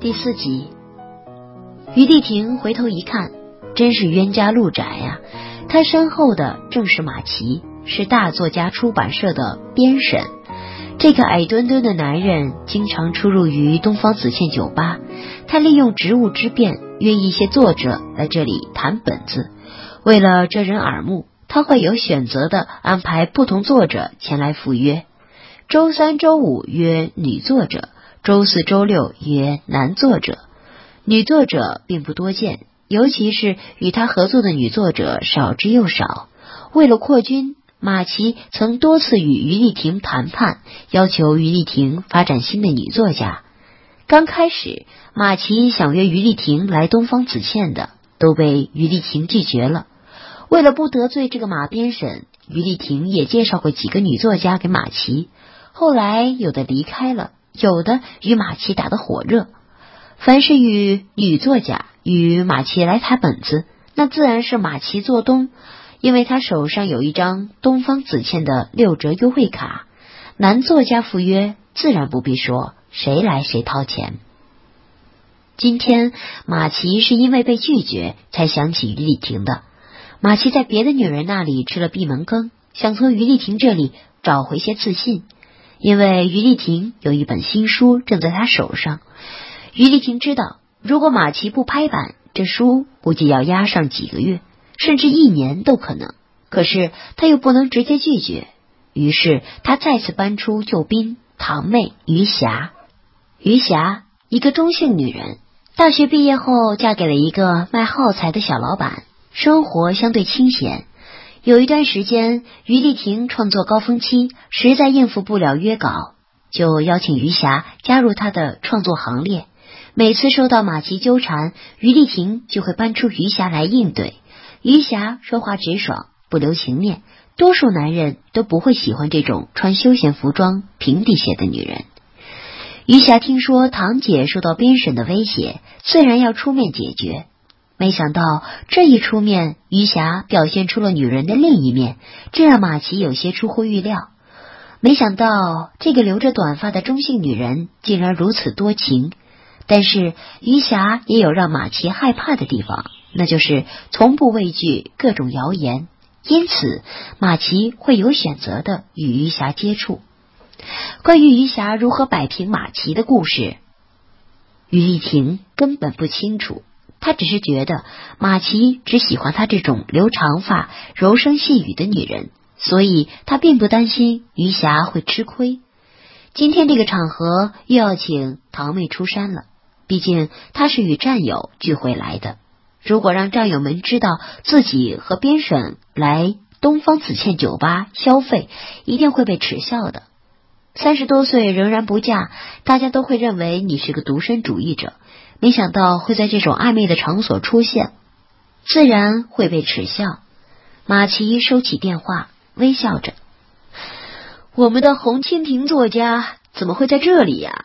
第4集，于丽婷回头一看，真是冤家路窄呀！她身后的正是马奇，是大作家出版社的编审。这个矮墩墩的男人经常出入于东方紫茜酒吧，他利用职务之便约一些作者来这里谈本子。为了遮人耳目，他会有选择地安排不同作者前来赴约。周3、周5约女作者，周4、周6约男作者。女作者并不多见，尤其是与他合作的女作者少之又少。为了扩军，马奇曾多次与于丽婷谈判，要求于丽婷发展新的女作家。刚开始，马奇想约于丽婷来东方紫茜的，都被于丽婷拒绝了。为了不得罪这个马编审，于丽婷也介绍过几个女作家给马奇。后来有的离开了，有的与马奇打得火热。凡是与女作家与马奇来谈本子，那自然是马奇做东，因为他手上有一张东方紫茜的6折优惠卡。男作家赴约自然不必说，谁来谁掏钱。今天马奇是因为被拒绝才想起于丽婷的。马奇在别的女人那里吃了闭门羹，想从于丽婷这里找回些自信。因为于丽婷有一本新书正在她手上，于丽婷知道，如果马奇不拍板，这书估计要压上几个月，甚至1年都可能。可是她又不能直接拒绝，于是她再次搬出救兵堂妹余霞。余霞，一个中性女人，大学毕业后嫁给了一个卖耗材的小老板，生活相对清闲。有一段时间，于丽婷创作高峰期，实在应付不了约稿，就邀请余霞加入她的创作行列。每次受到马奇纠缠，于丽婷就会搬出余霞来应对。余霞说话直爽，不留情面，多数男人都不会喜欢这种穿休闲服装、平底鞋的女人。余霞听说堂姐受到编审的威胁，自然要出面解决。没想到这一出面，余霞表现出了女人的另一面，这让马奇有些出乎预料。没想到这个留着短发的中性女人竟然如此多情。但是余霞也有让马奇害怕的地方，那就是从不畏惧各种谣言，因此马奇会有选择的与余霞接触。关于余霞如何摆平马奇的故事，于丽婷根本不清楚。他只是觉得马奇只喜欢他这种留长发、柔声细语的女人，所以他并不担心余霞会吃亏。今天这个场合又要请堂妹出山了，毕竟她是与战友聚会来的。如果让战友们知道自己和编审来东方紫茜酒吧消费，一定会被耻笑的。30多岁仍然不嫁，大家都会认为你是个独身主义者。没想到会在这种暧昧的场所出现，自然会被耻笑。马奇收起电话，微笑着：“我们的红蜻蜓作家怎么会在这里呀？”“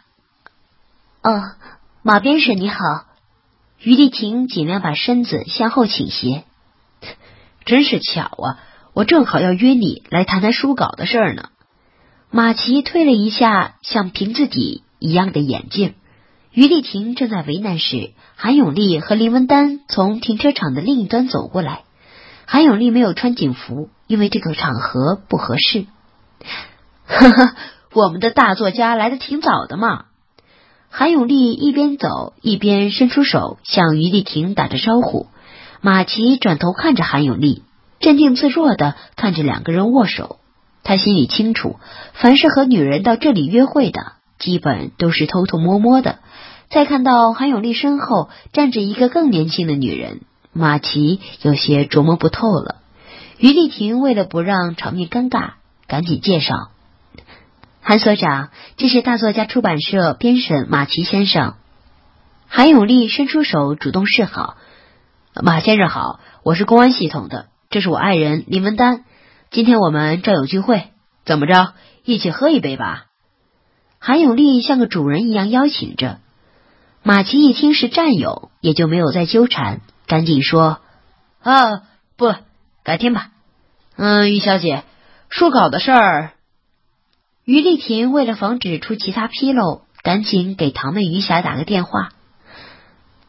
马编审你好。”于丽婷尽量把身子向后倾斜。“真是巧啊，我正好要约你来谈谈书稿的事儿呢。”马奇推了一下像瓶子底一样的眼镜。于丽婷正在为难时，韩永利和林文丹从停车场的另一端走过来。韩永利没有穿警服，因为这个场合不合适。“呵呵，我们的大作家来得挺早的嘛。”韩永利一边走一边伸出手向于丽婷打着招呼。马奇转头看着韩永利，镇定自若地看着两个人握手。他心里清楚，凡是和女人到这里约会的，基本都是偷偷摸摸的。再看到韩永利身后站着一个更年轻的女人，马奇有些琢磨不透了。于丽婷为了不让场面尴尬，赶紧介绍：“韩所长，这是大作家出版社编审马奇先生。”韩永利伸出手主动示好：“马先生好，我是公安系统的，这是我爱人林文丹。今天我们战友聚会，怎么着，一起喝一杯吧？”韩永利像个主人一样邀请着。马奇一听是战友，也就没有再纠缠，赶紧说：“不，改天吧。于小姐，书稿的事儿。”于丽婷为了防止出其他纰漏，赶紧给堂妹余霞打个电话，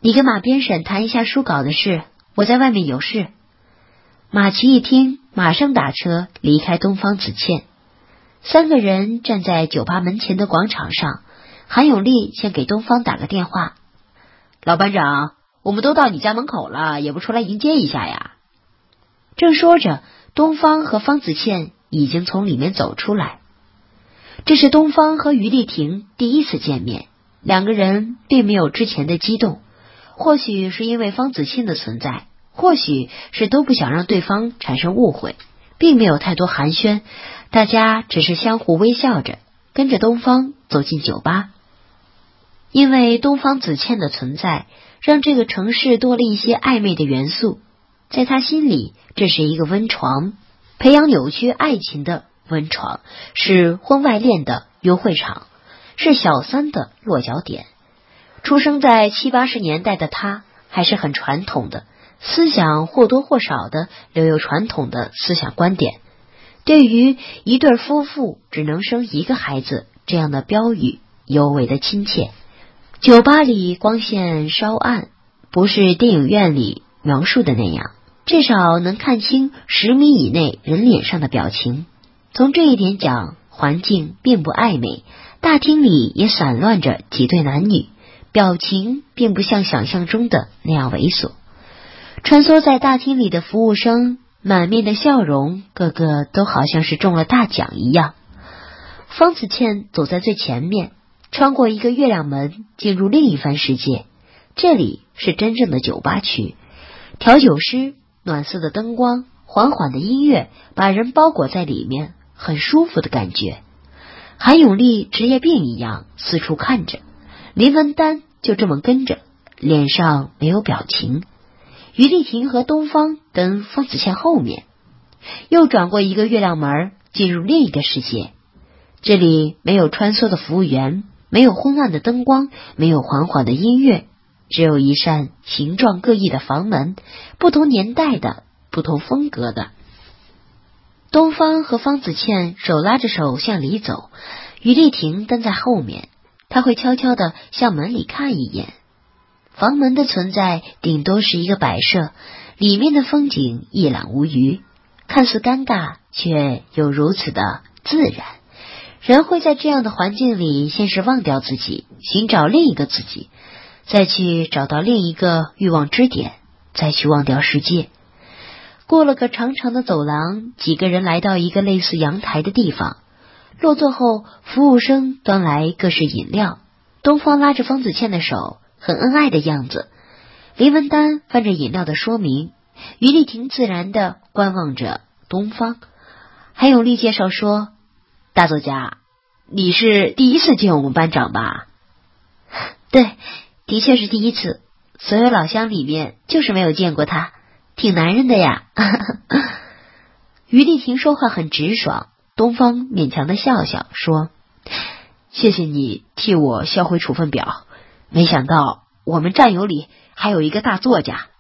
你跟马编审谈一下书稿的事，我在外面有事。马奇一听，马上打车离开东方子倩。三个人站在酒吧门前的广场上，韩永利先给东方打个电话：老班长，我们都到你家门口了，也不出来迎接一下呀？正说着，东方和方子倩已经从里面走出来。这是东方和于丽婷第一次见面，两个人并没有之前的激动，或许是因为方子倩的存在，或许是都不想让对方产生误会，并没有太多寒暄，大家只是相互微笑着，跟着东方走进酒吧。因为东方子倩的存在，让这个城市多了一些暧昧的元素，在他心里，这是一个温床，培养扭曲爱情的温床，是婚外恋的幽会场，是小三的落脚点。出生在70、80年代的他，还是很传统的，思想或多或少的留有传统的思想观点。对于一对夫妇只能生一个孩子这样的标语尤为的亲切。酒吧里光线稍暗，不是电影院里描述的那样，至少能看清10米以内人脸上的表情。从这一点讲，环境并不暧昧，大厅里也散乱着几对男女，表情并不像想象中的那样猥琐。穿梭在大厅里的服务生满面的笑容，个个都好像是中了大奖一样。方子倩走在最前面，穿过一个月亮门，进入另一番世界。这里是真正的酒吧区，调酒师、暖色的灯光、缓缓的音乐把人包裹在里面，很舒服的感觉。韩永利职业病一样四处看着，林文丹就这么跟着，脸上没有表情。于丽婷和东方跟方子倩后面，又转过一个月亮门，进入另一个世界。这里没有穿梭的服务员，没有昏暗的灯光，没有缓缓的音乐，只有一扇形状各异的房门，不同年代的，不同风格的。东方和方子倩手拉着手向里走，于丽婷跟在后面，她会悄悄地向门里看一眼。房门的存在顶多是一个摆设，里面的风景一览无余，看似尴尬，却又如此的自然。人会在这样的环境里，先是忘掉自己，寻找另一个自己，再去找到另一个欲望支点，再去忘掉世界。过了个长长的走廊，几个人来到一个类似阳台的地方。落座后，服务生端来各式饮料，东方拉着方子倩的手，很恩爱的样子。林文丹翻着饮料的说明，于丽婷自然地观望着东方。韩永利介绍说：大作家，你是第一次见我们班长吧？对，的确是第一次，所有老乡里面就是没有见过他，挺男人的呀。于丽婷说话很直爽，东方勉强的笑笑说：谢谢你替我销毁处分表，没想到我们战友里还有一个大作家。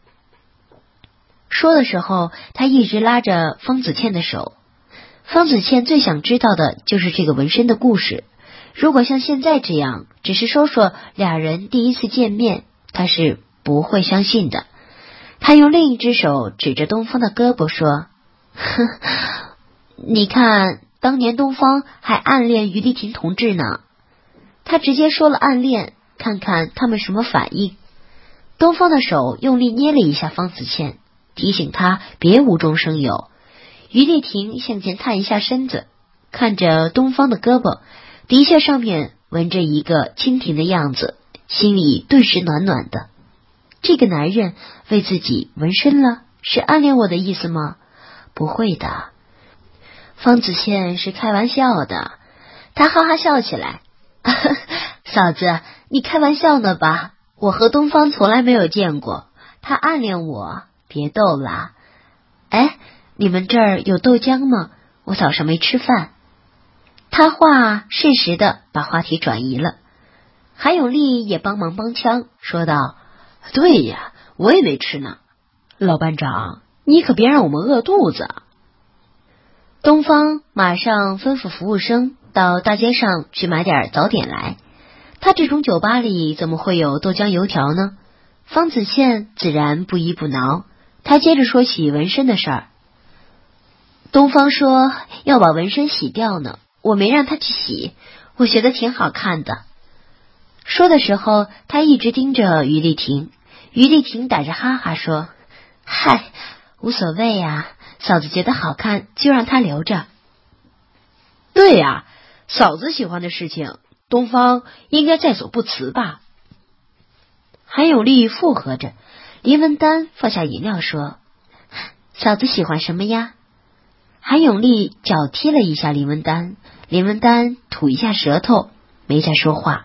说的时候，他一直拉着方子倩的手。方子倩最想知道的就是这个纹身的故事。如果像现在这样，只是说说俩人第一次见面，他是不会相信的。他用另一只手指着东方的胳膊说：你看，当年东方还暗恋于丽婷同志呢。他直接说了暗恋，看看他们什么反应。东方的手用力捏了一下方子倩，提醒他别无中生有。于丽婷向前探一下身子，看着东方的胳膊，的确上面纹着一个蜻蜓的样子，心里顿时暖暖的。这个男人为自己纹身了，是暗恋我的意思吗？不会的。方子倩是开玩笑的。他哈哈笑起来。嫂子，你开玩笑呢吧？我和东方从来没有见过，他暗恋我，别逗啦。哎，你们这儿有豆浆吗？我早上没吃饭。他话适时的把话题转移了。韩永利也帮忙帮腔，说道：对呀，我也没吃呢。老班长，你可别让我们饿肚子。东方马上吩咐服务生到大街上去买点早点来。他这种酒吧里怎么会有豆浆油条呢？ 方子倩自然不依不挠，她接着说起纹身的事儿。东方说要把纹身洗掉呢，我没让他去洗，我觉得挺好看的。说的时候，他一直盯着于丽婷。于丽婷打着哈哈说：“嗨，无所谓呀，嫂子觉得好看就让她留着。” 对呀，嫂子喜欢的事情，东方应该在所不辞吧。 韩永利附和着。林文丹放下饮料说：“嫂子喜欢什么呀？”韩永利脚踢了一下林文丹，林文丹吐一下舌头，没再说话。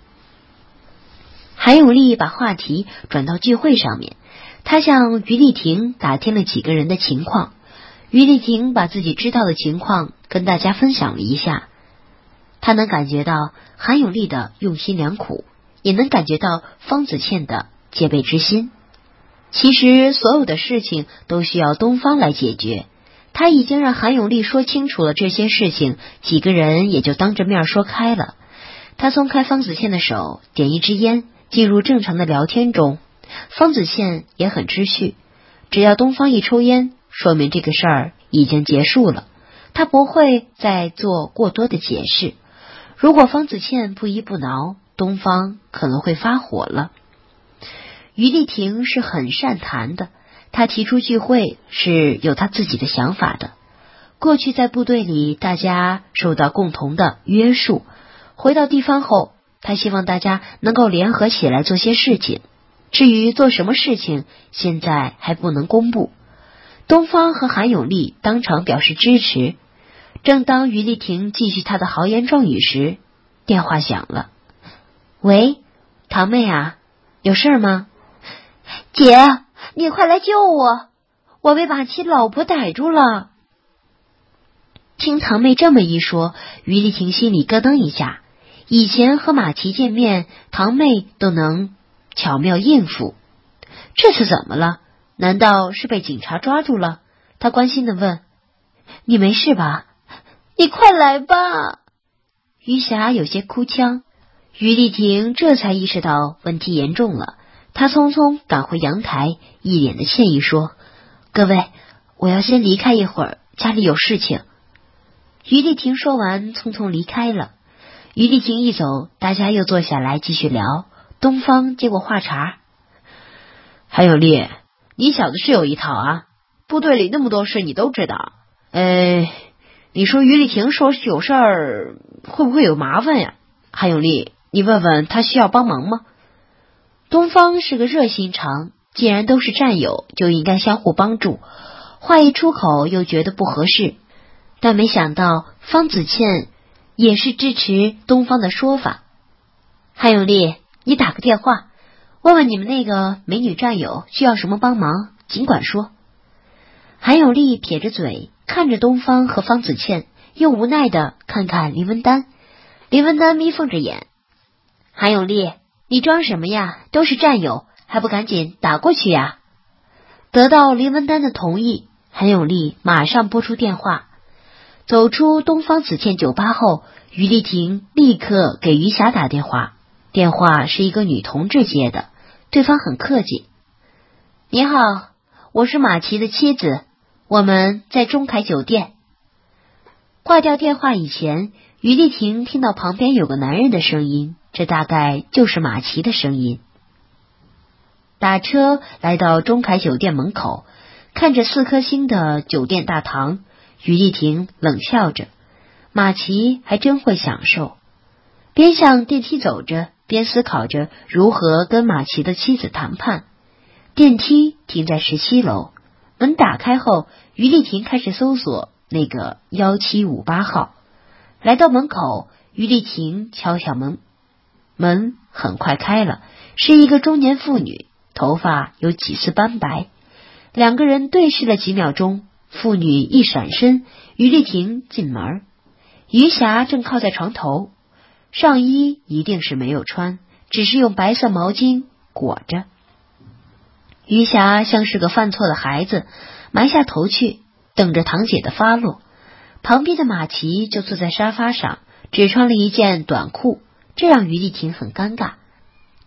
韩永利把话题转到聚会上面，他向于丽婷打听了几个人的情况。于丽婷把自己知道的情况跟大家分享了一下，他能感觉到韩永利的用心良苦，也能感觉到方子倩的戒备之心。其实所有的事情都需要东方来解决，他已经让韩永利说清楚了这些事情，几个人也就当着面说开了。他松开方子倩的手，点一支烟，进入正常的聊天中。方子倩也很知趣，只要东方一抽烟，说明这个事儿已经结束了，他不会再做过多的解释。如果方子倩不依不挠，东方可能会发火了。于丽婷是很善谈的，她提出聚会是有她自己的想法的。过去在部队里，大家受到共同的约束，回到地方后，她希望大家能够联合起来做些事情。至于做什么事情，现在还不能公布。东方和韩永利当场表示支持。正当于丽婷继续她的豪言壮语时，电话响了。喂，堂妹啊，有事吗？姐，你快来救我，我被马奇老婆逮住了。听堂妹这么一说，于丽婷心里咯噔一下。以前和马奇见面，堂妹都能巧妙应付，这次怎么了？难道是被警察抓住了？她关心地问：“你没事吧？你快来吧！”于霞有些哭腔。于丽婷这才意识到问题严重了，她匆匆赶回阳台，一脸的歉意说：“各位，我要先离开一会儿，家里有事情。”于丽婷说完，匆匆离开了。于丽婷一走，大家又坐下来继续聊。东方接过话茬：“ 韩永利，你小子是有一套啊，部队里那么多事你都知道。你说于丽婷说有事儿，会不会有麻烦呀？韩永利，你问问他需要帮忙吗？” 东方是个热心肠，既然都是战友，就应该相互帮助。话一出口又觉得不合适，但没想到方子倩也是支持东方的说法。韩永利，你打个电话，问问你们那个美女战友需要什么帮忙，尽管说。韩永利撇着嘴，看着东方和方子倩，又无奈的看看林文丹。林文丹眯缝着眼：“韩永利，你装什么呀？都是战友，还不赶紧打过去呀？”得到林文丹的同意，韩永利马上拨出电话。走出东方子倩酒吧后，于丽婷立刻给于霞打电话。电话是一个女同志接的，对方很客气：“你好，我是马奇的妻子，我们在中凯酒店。”挂掉电话以前，于丽婷听到旁边有个男人的声音，这大概就是马奇的声音。打车来到中凯酒店门口，看着4颗星的酒店大堂，于丽婷冷笑着，马奇还真会享受。边向电梯走着，边思考着如何跟马奇的妻子谈判。电梯停在17楼，门打开后，于丽婷开始搜索那个1758号。来到门口，于丽婷敲响门，门很快开了，是一个中年妇女，头发有几丝斑白。两个人对视了几秒钟，妇女一闪身，于丽婷进门。于霞正靠在床头，上衣一定是没有穿，只是用白色毛巾裹着。于霞像是个犯错的孩子，埋下头去，等着堂姐的发落。旁边的马奇就坐在沙发上，只穿了一件短裤，这让于丽婷很尴尬。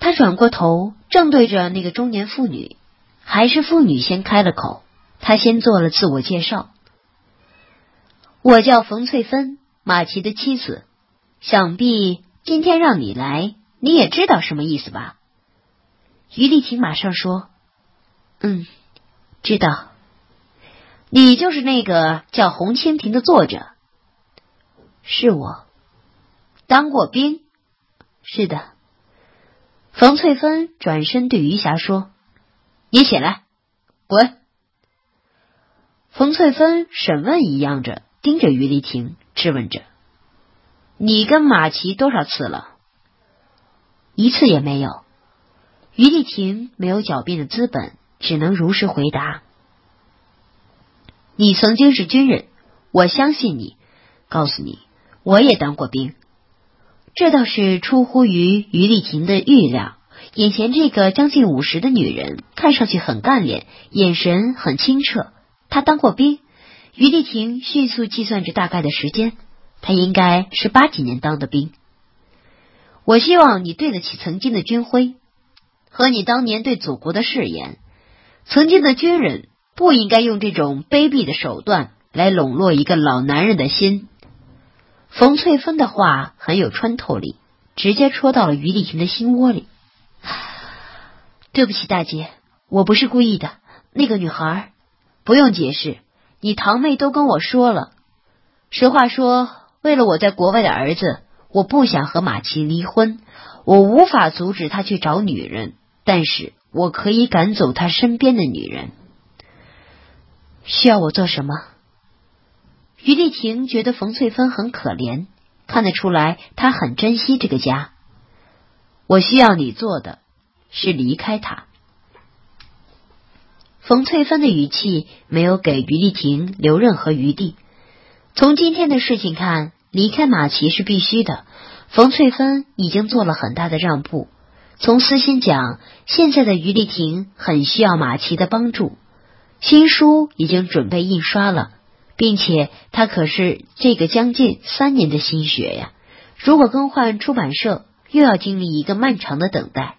他转过头，正对着那个中年妇女，还是妇女先开了口。她先做了自我介绍：我叫冯翠芬，马奇的妻子。想必今天让你来，你也知道什么意思吧？于丽婷马上说：知道。你就是那个叫洪蜻蜓的作者？是我。当过兵？是的。冯翠芬转身对余霞说：你起来，滚。冯翠芬审问一样着盯着于丽婷，质问着：你跟马奇多少次了？一次也没有。于丽婷没有狡辩的资本，只能如实回答：你曾经是军人，我相信你。告诉你，我也当过兵。这倒是出乎于于丽婷的预料，眼前这个将近50的女人看上去很干练，眼神很清澈。她当过兵。于丽婷迅速计算着大概的时间，她应该是80几年当的兵。我希望你对得起曾经的军徽和你当年对祖国的誓言。曾经的军人不应该用这种卑鄙的手段来笼络一个老男人的心。冯翠芬的话很有穿透力，直接戳到了于丽婷的心窝里。对不起大姐，我不是故意的。那个女孩，不用解释，你堂妹都跟我说了。实话说，为了我在国外的儿子，我不想和马奇离婚。我无法阻止他去找女人，但是我可以赶走他身边的女人。需要我做什么？于丽婷觉得冯翠芬很可怜，看得出来她很珍惜这个家。我需要你做的是离开他。冯翠芬的语气没有给于丽婷留任何余地。从今天的事情看，离开马奇是必须的。冯翠芬已经做了很大的让步。从私心讲，现在的于丽婷很需要马奇的帮助。新书已经准备印刷了，并且他可是这个将近3年的心血呀。如果更换出版社，又要经历一个漫长的等待。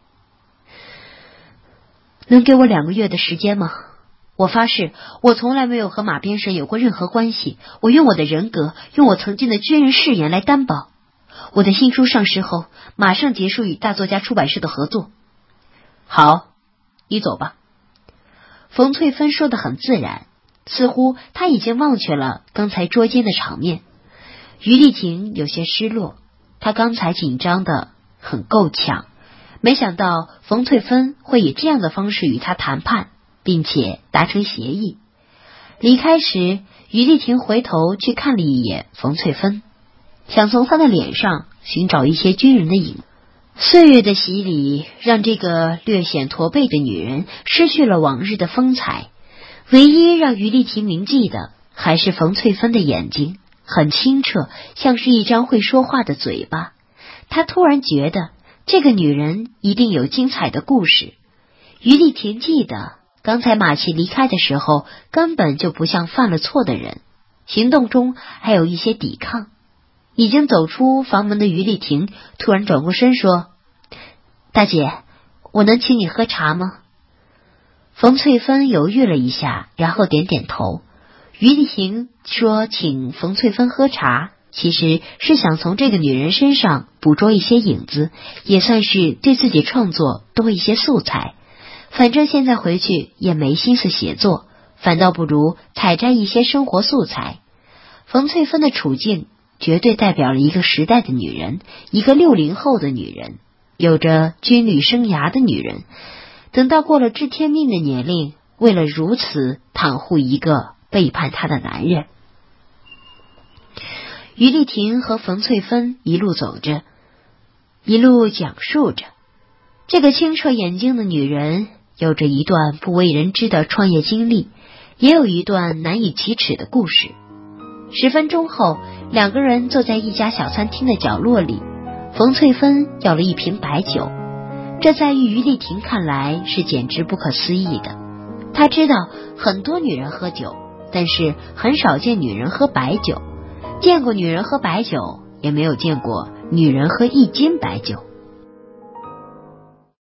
能给我2个月的时间吗？我发誓，我从来没有和马边生有过任何关系。我用我的人格，用我曾经的军人誓言来担保。我的新书上市后，马上结束与大作家出版社的合作。好，你走吧。冯翠芬说得很自然，似乎她已经忘却了刚才捉奸的场面。于丽婷有些失落，她刚才紧张得很够呛，没想到冯翠芬会以这样的方式与她谈判，并且达成协议。离开时，于丽婷回头去看了一眼冯翠芬，想从她的脸上寻找一些军人的影子。岁月的洗礼让这个略显驼背的女人失去了往日的风采，唯一让于丽婷铭记的还是冯翠芬的眼睛，很清澈，像是一张会说话的嘴巴。她突然觉得这个女人一定有精彩的故事。于丽婷记得刚才马奇离开的时候根本就不像犯了错的人，行动中还有一些抵抗。已经走出房门的于丽婷突然转过身说：大姐，我能请你喝茶吗？冯翠芬犹豫了一下，然后点点头。于丽婷说请冯翠芬喝茶，其实是想从这个女人身上捕捉一些影子，也算是对自己创作多一些素材。反正现在回去也没心思写作，反倒不如采摘一些生活素材。冯翠芬的处境绝对代表了一个时代的女人，一个60后的女人，有着军旅生涯的女人。等到过了知天命的年龄，为了如此袒护一个背叛她的男人。于丽婷和冯翠芬一路走着，一路讲述着。这个清澈眼睛的女人有着一段不为人知的创业经历，也有一段难以启齿的故事。10分钟后，2个人坐在一家小餐厅的角落里，冯翠芬要了一瓶白酒。这在于丽婷看来是简直不可思议的。她知道很多女人喝酒，但是很少见女人喝白酒。见过女人喝白酒，也没有见过女人喝1斤白酒。